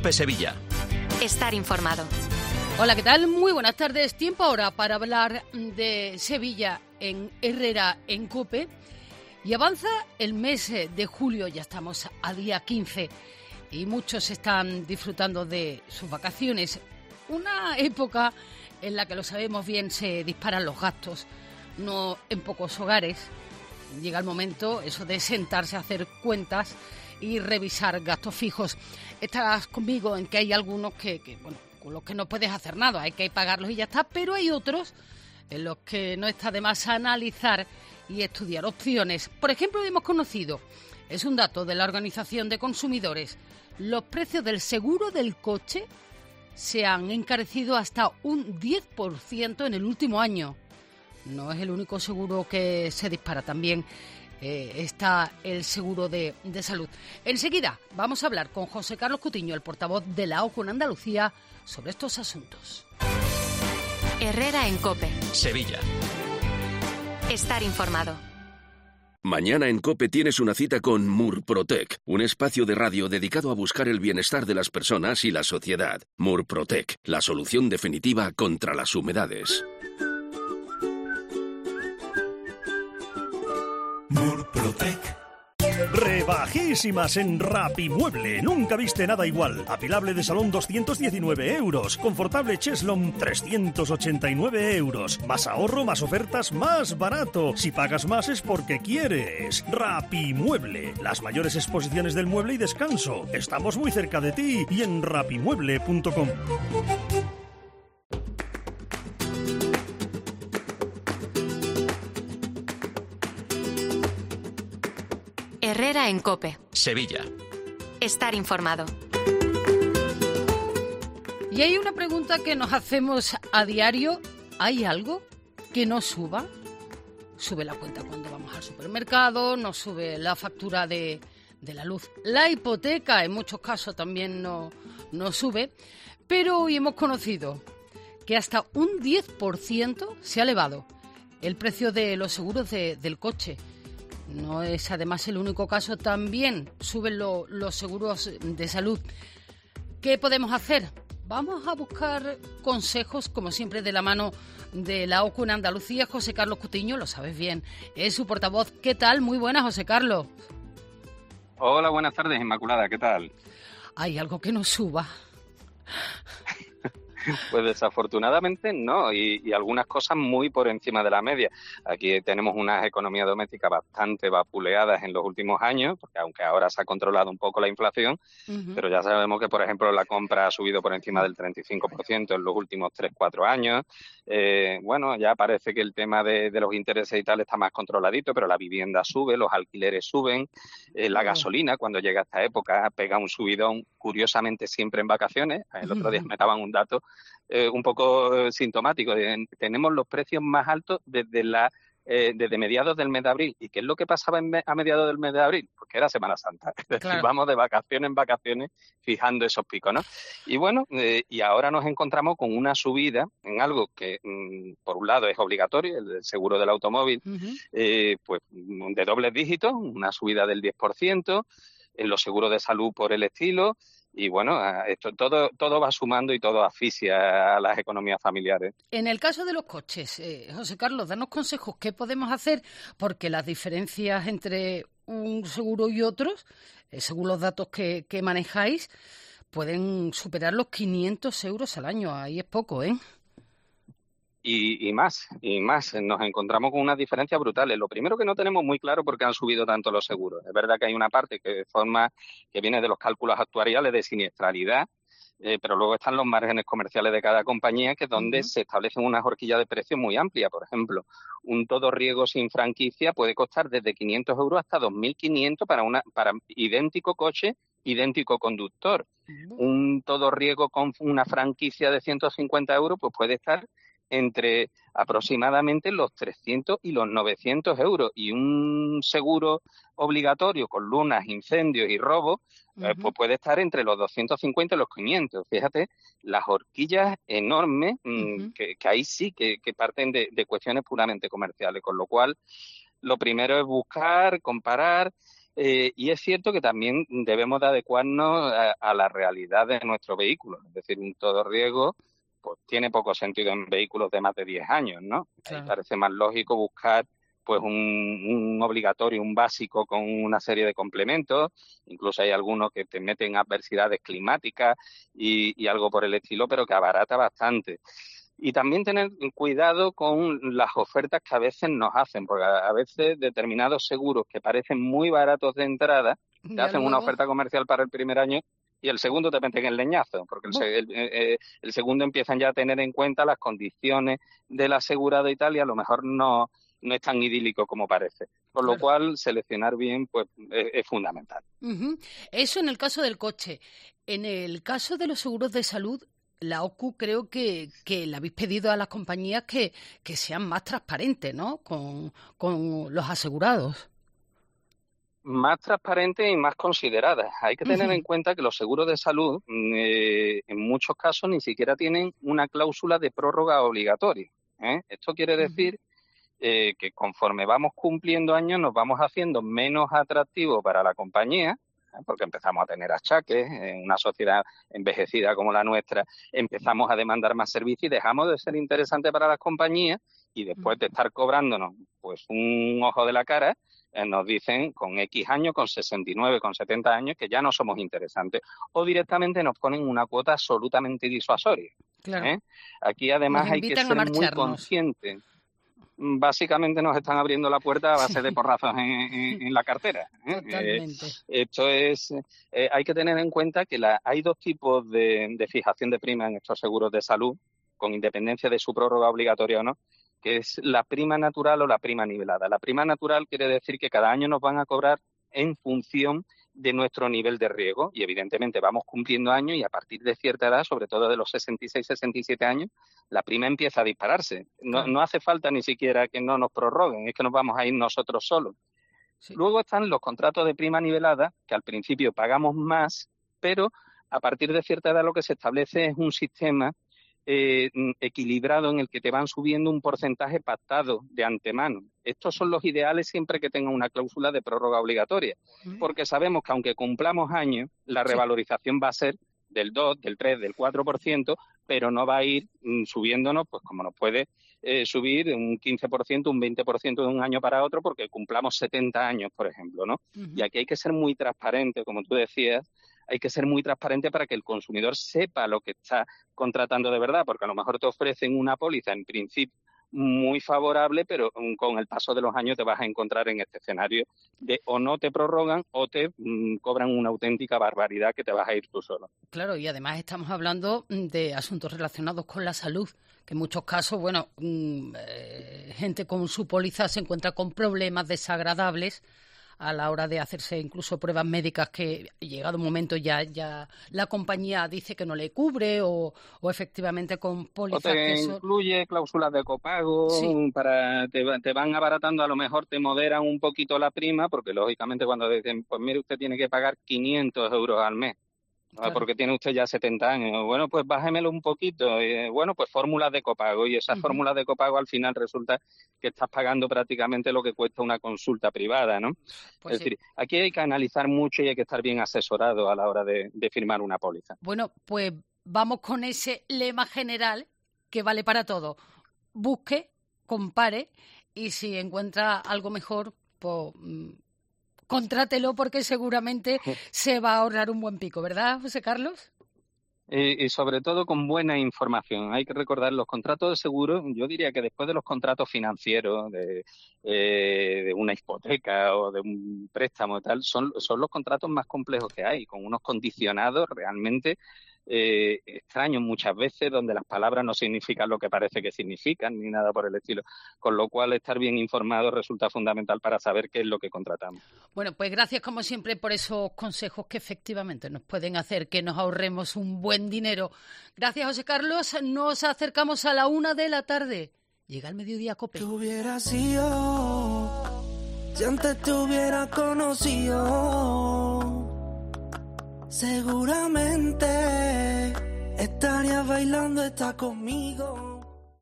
COPE Sevilla. Estar informado. Hola, ¿qué tal? Muy buenas tardes. Tiempo ahora para hablar de Sevilla en Herrera en COPE. Y avanza el mes de julio, ya estamos a día 15 y muchos están disfrutando de sus vacaciones. Una época en la que, lo sabemos bien, se disparan los gastos, no en pocos hogares. Llega el momento eso de sentarse a hacer cuentas y revisar gastos fijos. Estás conmigo en que hay algunos que con los que no puedes hacer nada, hay que pagarlos y ya está, pero hay otros en los que no está de más analizar y estudiar opciones. Por ejemplo, hemos conocido, es un dato de la Organización de Consumidores, los precios del seguro del coche se han encarecido hasta un 10% en el último año. No es el único seguro que se dispara, también está el seguro de salud. Enseguida vamos a hablar con José Carlos Cutiño, el portavoz de la AOCU en Andalucía, sobre estos asuntos. Herrera en COPE. Sevilla. Estar informado. Mañana en COPE tienes una cita con Murprotec, un espacio de radio dedicado a buscar el bienestar de las personas y la sociedad. Murprotec, la solución definitiva contra las humedades. Murprotec. Rebajísimas en Rapimueble. Nunca viste nada igual. Apilable de salón 219 euros. Confortable cheslón 389 euros. Más ahorro, más ofertas, más barato. Si pagas más es porque quieres. Rapimueble. Las mayores exposiciones del mueble y descanso. Estamos muy cerca de ti y en rapimueble.com. Herrera en COPE. Sevilla. Estar informado. Y hay una pregunta que nos hacemos a diario. ¿Hay algo que no suba? Sube la cuenta cuando vamos al supermercado, no sube la factura de la luz. La hipoteca en muchos casos también no sube. Pero hoy hemos conocido que hasta un 10% se ha elevado el precio de los seguros del coche. No es además el único caso, también suben los seguros de salud. ¿Qué podemos hacer? Vamos a buscar consejos, como siempre, de la mano de la AOCU en Andalucía. José Carlos Cutiño, lo sabes bien, es su portavoz. ¿Qué tal? Muy buenas, José Carlos. Hola, buenas tardes, Inmaculada, ¿qué tal? ¿Hay algo que no suba? Pues desafortunadamente no, y algunas cosas muy por encima de la media. Aquí tenemos unas economías domésticas bastante vapuleadas en los últimos años, porque aunque ahora se ha controlado un poco la inflación, pero ya sabemos que, por ejemplo, la compra ha subido por encima del 35% en los últimos 3-4 años. Bueno, ya parece que el tema de los intereses y tal está más controladito, pero la vivienda sube, los alquileres suben, la gasolina, cuando llega a esta época, pega un subidón, curiosamente siempre en vacaciones. El otro día me daban un dato un poco sintomático. Tenemos los precios más altos desde mediados del mes de abril. ¿Y qué es lo que pasaba a mediados del mes de abril? Pues que era Semana Santa. Es decir, vamos de vacaciones en vacaciones fijando esos picos, ¿no? Y bueno, y ahora nos encontramos con una subida en algo que, por un lado, es obligatorio, el seguro del automóvil, pues de dobles dígitos, una subida del 10%, en los seguros de salud por el estilo. Y bueno, esto todo va sumando y todo asfixia a las economías familiares. En el caso de los coches, José Carlos, danos consejos, ¿qué podemos hacer? Porque las diferencias entre un seguro y otros, según los datos que manejáis, pueden superar los 500 euros al año. Ahí es poco, ¿eh? Y más. Nos encontramos con unas diferencias brutales. Lo primero que no tenemos muy claro por qué han subido tanto los seguros. Es verdad que hay una parte que viene de los cálculos actuariales de siniestralidad, pero luego están los márgenes comerciales de cada compañía, que es donde se establecen unas horquillas de precios muy amplias. Por ejemplo, un todo riesgo sin franquicia puede costar desde 500 euros hasta 2.500 para idéntico coche, idéntico conductor. Un todo riesgo con una franquicia de 150 euros pues puede estar entre aproximadamente los 300 y los 900 euros. Y un seguro obligatorio con lunas, incendios y robos, pues puede estar entre los 250 y los 500. Fíjate, las horquillas enormes, que ahí sí que parten de cuestiones puramente comerciales. Con lo cual, lo primero es buscar, comparar Y es cierto que también debemos de adecuarnos a la realidad de nuestro vehículo. Es decir, un todo riesgo pues tiene poco sentido en vehículos de más de 10 años, ¿no? Claro. Parece más lógico buscar pues un obligatorio, un básico con una serie de complementos. Incluso hay algunos que te meten adversidades climáticas y algo por el estilo, pero que abarata bastante. Y también tener cuidado con las ofertas que a veces nos hacen, porque a veces determinados seguros que parecen muy baratos de entrada, te hacen una oferta comercial para el primer año y el segundo te meten el leñazo, porque el segundo empiezan ya a tener en cuenta las condiciones del asegurado y tal, y a lo mejor no es tan idílico como parece. Con lo cual, seleccionar bien pues es fundamental. Uh-huh. Eso en el caso del coche. En el caso de los seguros de salud, la OCU creo que le habéis pedido a las compañías que sean más transparentes, ¿no?, con los asegurados. Más transparentes y más consideradas. Hay que tener en cuenta que los seguros de salud, en muchos casos, ni siquiera tienen una cláusula de prórroga obligatoria. Esto quiere decir que conforme vamos cumpliendo años nos vamos haciendo menos atractivos para la compañía, porque empezamos a tener achaques en una sociedad envejecida como la nuestra, empezamos a demandar más servicios y dejamos de ser interesantes para las compañías, y después de estar cobrándonos pues un ojo de la cara, nos dicen con X años, con 69, con 70 años, que ya no somos interesantes, o directamente nos ponen una cuota absolutamente disuasoria. Claro. Aquí además hay que ser muy conscientes. Básicamente nos están abriendo la puerta a base de porrazos en la cartera. Totalmente. Esto es, hay que tener en cuenta que hay dos tipos de fijación de prima en estos seguros de salud, con independencia de su prórroga obligatoria o no, que es la prima natural o la prima nivelada. La prima natural quiere decir que cada año nos van a cobrar en función de nuestro nivel de riesgo, y evidentemente vamos cumpliendo años y a partir de cierta edad, sobre todo de los 66, 67 años, la prima empieza a dispararse. No hace falta ni siquiera que no nos prorroguen, es que nos vamos a ir nosotros solos. Sí. Luego están los contratos de prima nivelada, que al principio pagamos más, pero a partir de cierta edad lo que se establece es un sistema equilibrado en el que te van subiendo un porcentaje pactado de antemano. Estos son los ideales siempre que tengan una cláusula de prórroga obligatoria, porque sabemos que aunque cumplamos años, la revalorización va a ser del 2, del 3, del 4%, pero no va a ir subiéndonos, pues como nos puede subir un 15%, un 20% de un año para otro, porque cumplamos 70 años, por ejemplo, ¿no? Y aquí hay que ser muy transparente, como tú decías, hay que ser muy transparente para que el consumidor sepa lo que está contratando de verdad, porque a lo mejor te ofrecen una póliza en principio muy favorable, pero con el paso de los años te vas a encontrar en este escenario de o no te prorrogan o te cobran una auténtica barbaridad que te vas a ir tú solo. Claro, y además estamos hablando de asuntos relacionados con la salud, que en muchos casos, bueno, gente con su póliza se encuentra con problemas desagradables a la hora de hacerse incluso pruebas médicas que llegado un momento ya la compañía dice que no le cubre o efectivamente con pólizas o te incluye cláusulas de copago, sí. Te van abaratando, a lo mejor te moderan un poquito la prima, porque lógicamente cuando dicen, pues mire, usted tiene que pagar 500 euros al mes, claro, porque tiene usted ya 70 años. Bueno, pues bájemelo un poquito. Bueno, pues fórmulas de copago. Y esas fórmulas de copago al final resulta que estás pagando prácticamente lo que cuesta una consulta privada, ¿no? Pues es decir, aquí hay que analizar mucho y hay que estar bien asesorado a la hora de firmar una póliza. Bueno, pues vamos con ese lema general que vale para todo. Busque, compare y si encuentra algo mejor, pues contrátelo, porque seguramente se va a ahorrar un buen pico, ¿verdad, José Carlos? Y sobre todo con buena información. Hay que recordar, los contratos de seguro, yo diría que después de los contratos financieros, de una hipoteca o de un préstamo y tal, son los contratos más complejos que hay, con unos condicionados realmente extraños muchas veces, donde las palabras no significan lo que parece que significan, ni nada por el estilo. Con lo cual, estar bien informado resulta fundamental para saber qué es lo que contratamos. Bueno, pues gracias como siempre por esos consejos que efectivamente nos pueden hacer que nos ahorremos un buen dinero. Gracias, José Carlos. Nos acercamos a la 1 de la tarde. Llega el mediodía, COPE. Tú hubieras sido, si antes te hubiera conocido, seguramente estarías bailando esta conmigo.